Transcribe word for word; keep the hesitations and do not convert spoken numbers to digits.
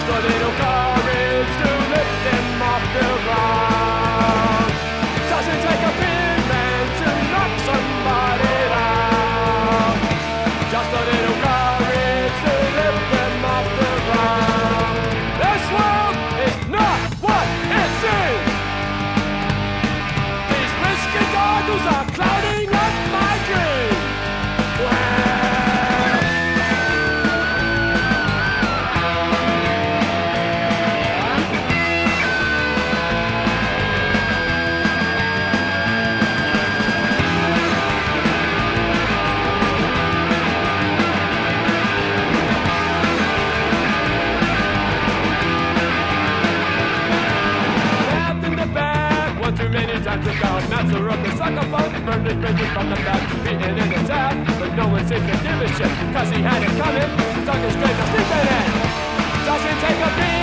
Just a little courage to lift him off the ground. Doesn't take a big man to knock somebody down. Just a little courage to lift them off the ground. This world is not what it seems. These risky goggles are clouding up my dreams. Too many times about master of the saxophone, burning bridges from the back, beating in the tap, but no one seems to give a shit, cause he had it coming, talking straight to sleeping in. Doesn't take a beat.